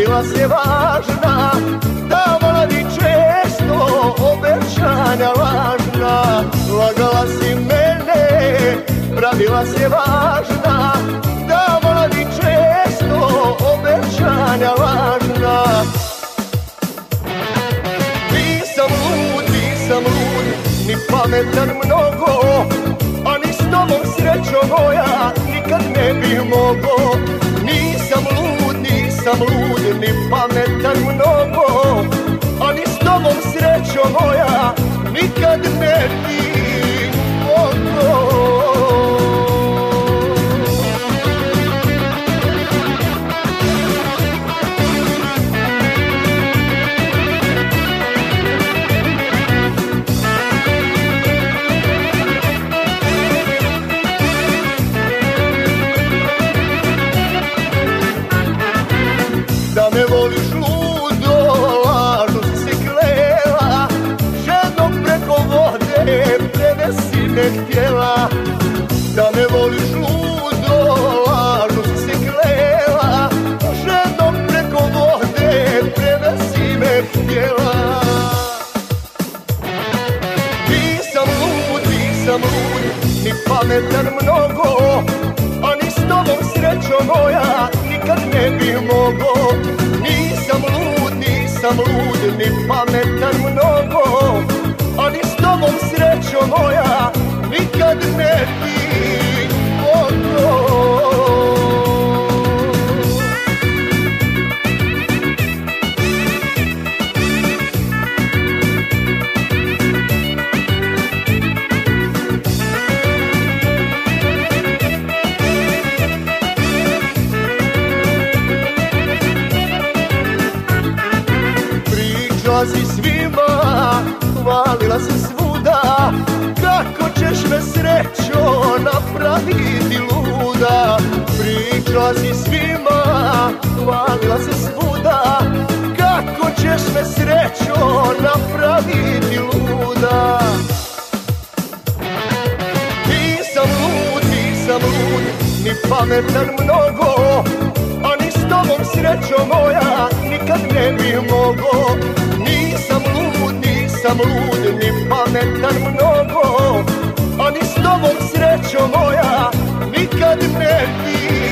pravila se važna, davala mi često obećanja lažna. Lagala si mene, pravila se važna, davala mi često obećanja lažna. Nisam lud, ni pametan mnogo, a ni s tobom srećo moja nikad ne bih mogo. Nisam lud, ni pametan mnogo, a ni s tobom srećo moja nikad ne bih mogo. Da me voliš ludo, lažno si se klela, žednom preko vode preve si me htjela. Da me voliš ludo, lažno si se klela, žednom preko vode preve si me htjela. Nisam lud, ni pametan mnogo, a ni s tobom srećo moja nikad ne bih mogo. Nisam lud, ni pametan mnogo, a ni s tobom srećo moja nikad ne bih mogo. Pričala si svima, hvalila si svuda, kako ćeš me srećo napraviti luda. Pričala si svima, hvalila si svuda, kako ćeš me srećo napraviti luda. Nisam lud, ni pametan mnogo, a ni s tobom srećo moja nikad ne bih mogo. Nisam lud, ni pametan mnogo, a ni s tobom srećo moja nikad ne bih